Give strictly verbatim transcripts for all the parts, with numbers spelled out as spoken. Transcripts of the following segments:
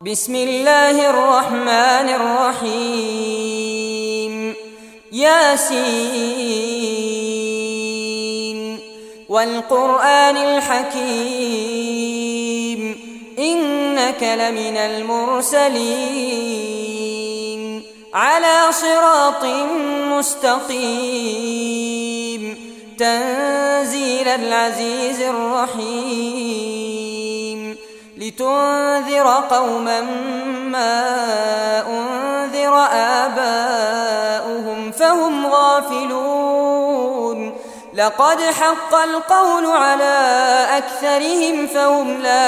بسم الله الرحمن الرحيم ياسين والقرآن الحكيم إنك لمن المرسلين على صراط مستقيم تنزيل العزيز الرحيم لتنذر قوما ما أنذر آباؤهم فهم غافلون لقد حق القول على أكثرهم فهم لا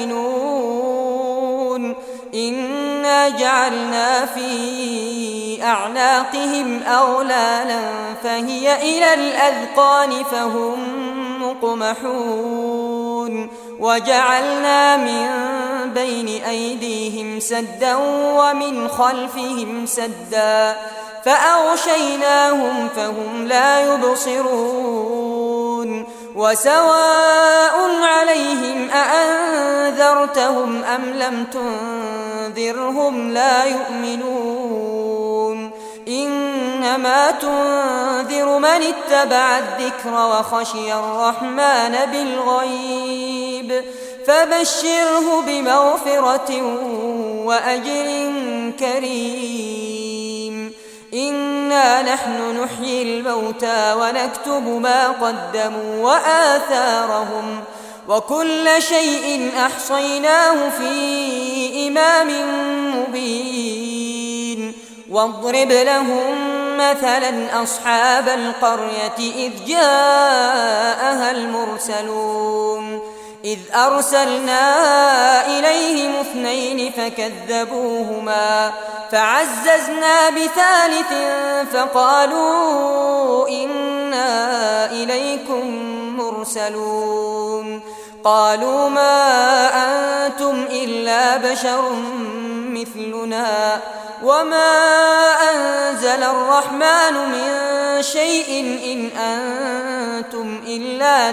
يؤمنون إنا جعلنا في أعناقهم أغلالا فهي إلى الأذقان فهم مقمحون وجعلنا من بين أيديهم سدا ومن خلفهم سدا فأغشيناهم فهم لا يبصرون وسواء عليهم أأنذرتهم أم لم تنذرهم لا يؤمنون إنما تنذر من اتبع الذكر وخشي الرحمن بالغيب فبشره بمغفرة وأجر كريم إنا نحن نحيي الموتى ونكتب ما قدموا وآثارهم وكل شيء أحصيناه في إمام مبين واضرب لهم مثلا أصحاب القرية إذ جاءها المرسلون إذ أرسلنا إليهم اثنين فكذبوهما فعززنا بثالث فقالوا إنا إليكم مرسلون قالوا ما أنتم إلا بشر مثلنا وما أنزل الرحمن من شيء إن أنتم إلا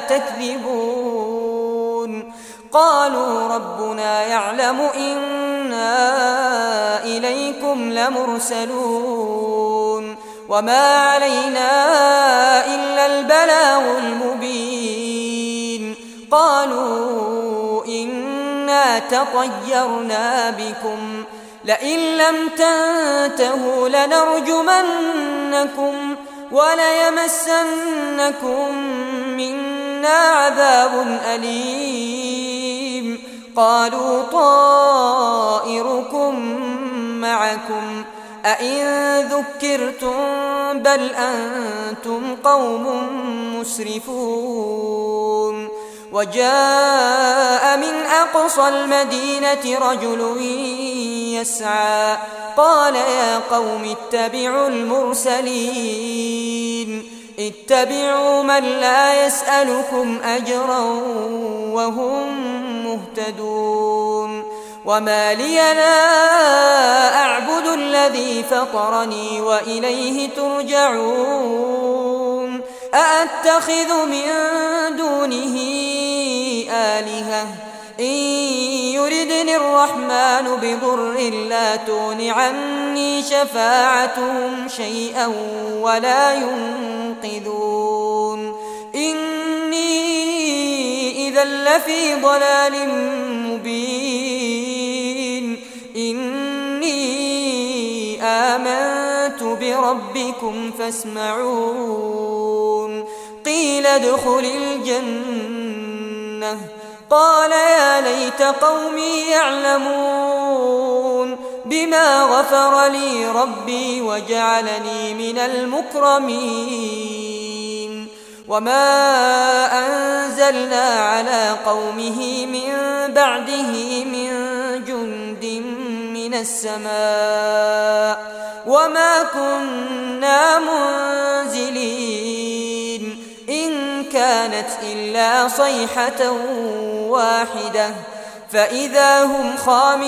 تكذبون قالوا ربنا يعلم إنا إليكم لمرسلون وما علينا إلا البلاغ المبين قالوا إنا تطيرنا بكم لئن لم تنتهوا لنرجمنكم وليمسنكم منا عذاب أليم قالوا طائركم معكم أئن ذكرتم بل أنتم قوم مسرفون وجاء من أقصى المدينة رجل يسعى قال يا قوم اتبعوا المرسلين اتبعوا من لا يسألكم أجرا وهم مهتدون وما لي لا أعبد الذي فطرني وإليه ترجعون أأتخذ من دونه آلهة إن يردني الرحمن بضر لا تغن عني شفاعتهم شيئا ولا ينقذون إني إذا لفي ضلال مبين إني آمنت بربكم فاسمعون قيل ادخل الجنة قال يا ليت قومي يعلمون بما غفر لي ربي وجعلني من المكرمين وما أنزلنا على قومه من بعده من جند من السماء وما كنا منزلين إن كانت إلا صيحة واحدة فإذا هم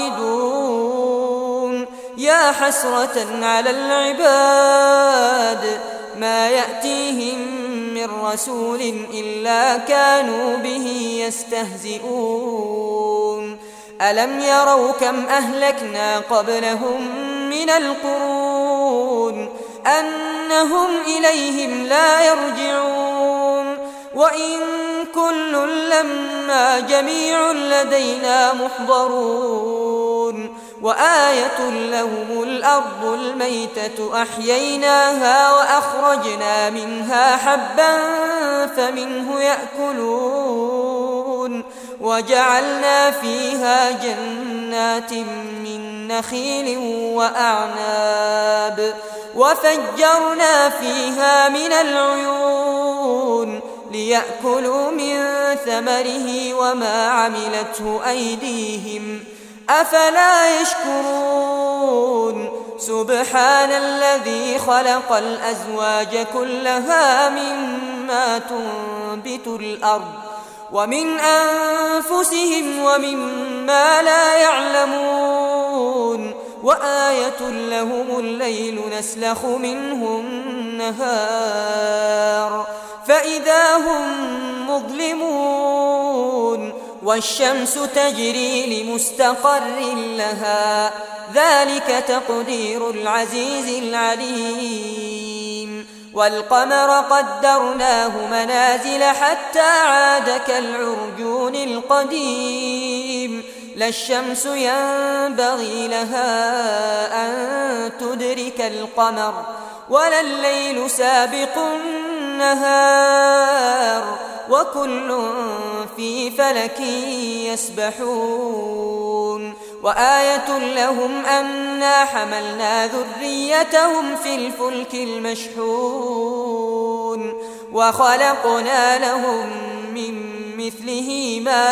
خامدون يا حسرة على العباد ما يأتيهم من رسول إلا كانوا به يستهزئون ألم يروا كم أهلكنا قبلهم من القرون أنهم إليهم لا يرجعون وإن كل لما جميع لدينا محضرون وآية لهم الأرض الميتة أحييناها وأخرجنا منها حبا فمنه يأكلون وجعلنا فيها جنات من نخيل وأعناب وفجرنا فيها من العيون ليأكلوا من ثمره وما عملته أيديهم أفلا يشكرون سبحان الذي خلق الأزواج كلها مما تنبت الأرض ومن أنفسهم ومما لا يعلمون وآية لهم الليل نسلخ منه النهار فإذا هم مظلمون والشمس تجري لمستقر لها ذلك تقدير العزيز العليم والقمر قدرناه منازل حتى عاد كالعرجون القديم لا الشمس ينبغي لها أن تدرك القمر ولا الليل سابق النهار وكل في فلك يسبحون وآية لهم أنا حملنا ذريتهم في الفلك المشحون وخلقنا لهم من مثله ما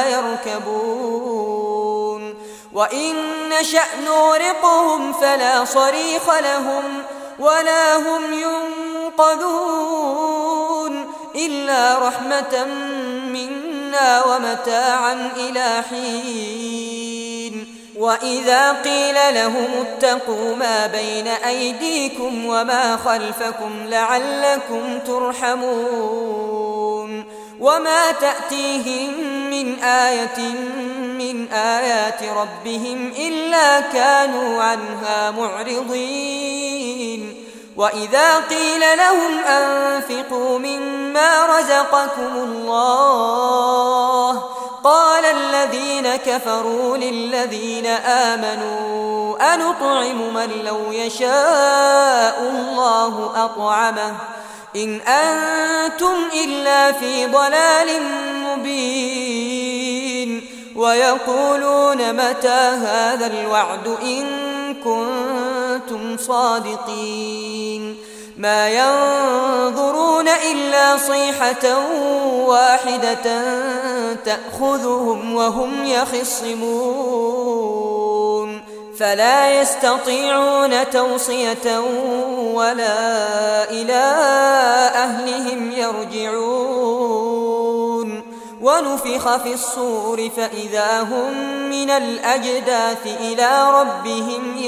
يركبون وإن نشأ نغرقهم فلا صريخ لهم ولا هم ينقذون إلا رحمة منا ومتاعا إلى حين وإذا قيل لهم اتقوا ما بين أيديكم وما خلفكم لعلكم ترحمون وما تأتيهم من آية من آيات ربهم إلا كانوا عنها معرضين وإذا قيل لهم أنفقوا مما رزقكم الله قال الذين كفروا للذين آمنوا أنطعم من لو يشاء الله أطعمه إن أنتم إلا في ضلال مبين ويقولون متى هذا الوعد إن كنتم صادقين ما ينظرون إلا صيحة واحدة تأخذهم وهم يخصمون فلا يستطيعون توصية ولا إلى أهلهم يرجعون ونفخ في الصور فإذا هم من الأجداث إلى ربهم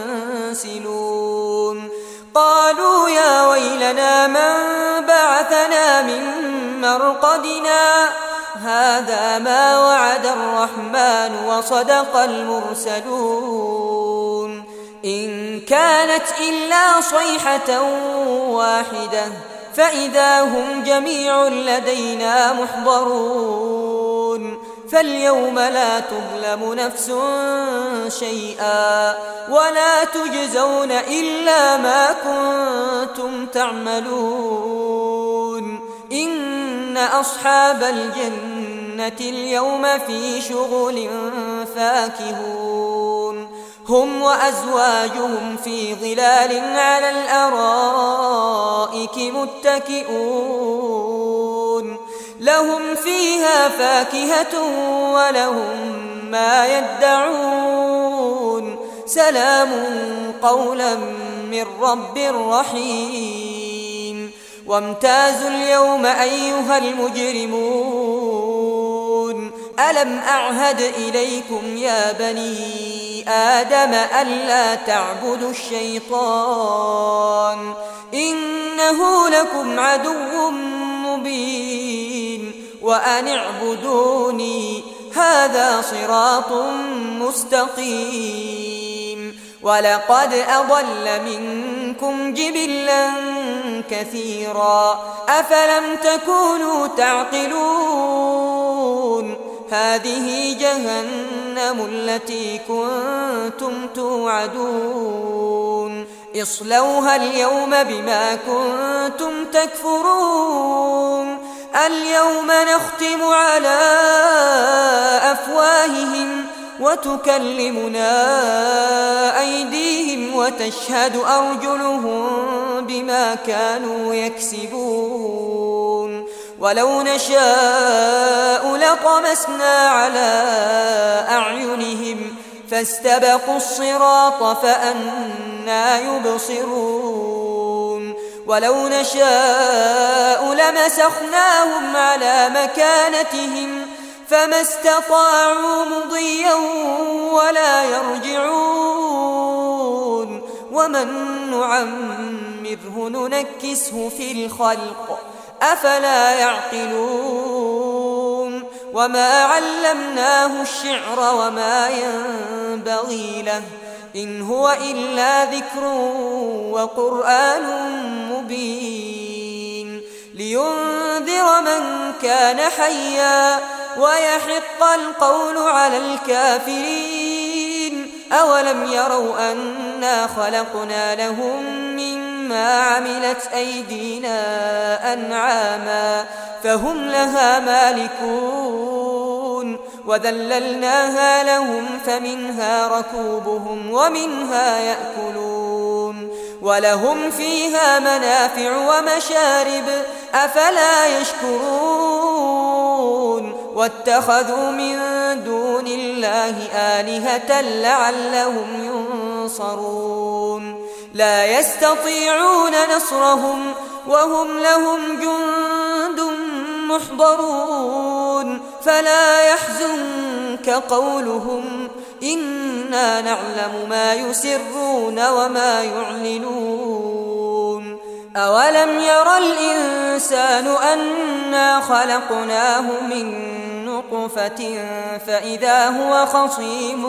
ينسلون قالوا يا ويلنا من بعثنا من مرقدنا هذا ما وعد الرحمن وصدق المرسلون إن كانت إلا صيحة واحدة فإذا هم جميع لدينا محضرون فاليوم لا تظلم نفس شيئا ولا تجزون إلا ما كنتم تعملون إن أصحاب الجنة اليوم في شغل فاكهون هم وأزواجهم في ظلال على الأرائك متكئون لهم فيها فاكهة ولهم ما يدعون سلام قولا من رب رحيم وامتازوا اليوم أيها المجرمون ألم أعهد إليكم يا بني آدم ألا تعبدوا الشيطان إنه لكم عدو مبين وأن اعبدوني هذا صراط مستقيم ولقد أضل منكم جبلا كثيرا أفلم تكونوا تعقلون هذه جهنم التي كنتم توعدون اصلوها اليوم بما كنتم تكفرون اليوم نختم على أفواههم وتكلمنا أيديهم وتشهد أرجلهم بما كانوا يكسبون ولو نشاء لطمسنا على أعينهم فاستبقوا الصراط فأنى يبصرون ولو نشاء لمسخناهم على مكانتهم فما استطاعوا مضيا ولا يرجعون ومن نعمره ننكسه في الخلق أفلا يعقلون وما علمناه الشعر وما ينبغي له إن هو إلا ذكر وقرآن مبين لينذر من كان حيا ويحق القول على الكافرين أولم يروا أنا خلقنا لهم مما عملت أيدينا أنعاما فهم لها مالكون وذللناها لهم فمنها ركوبهم ومنها يأكلون ولهم فيها منافع ومشارب أفلا يشكرون واتخذوا من دون الله آلهة لعلهم ينصرون لا يستطيعون نصرهم وهم لهم جند محضرون فلا يحزنك قولهم إنا نعلم ما يسرون وما يعلنون أولم ير الإنسان أنا خلقناه من نطفة فإذا هو خصيم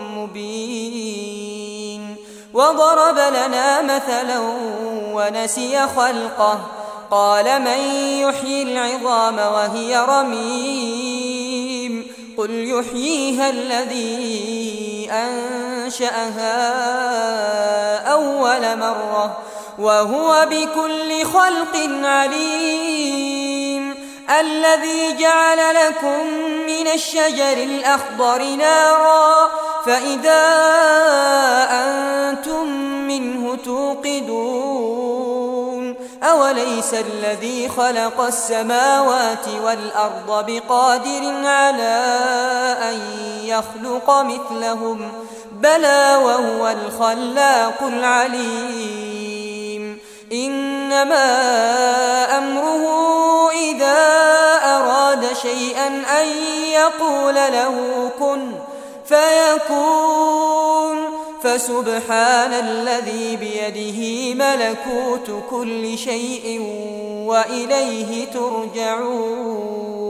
مبين وضرب لنا مثلا ونسي خلقه قال من يحيي العظام وهي رميم قل يحييها الذي أنشأها أول مرة وهو بكل خلق عليم الذي جعل لكم من الشجر الأخضر نارا فإذا أنتم منه توقدون أوليس الذي خلق السماوات والأرض بقادر على أن يخلق مثلهم بلى وهو الخلاق العليم إنما أمره إذا أراد شيئا أن يقول له كن فيكون فسبحان الذي بيده ملكوت كل شيء وإليه ترجعون.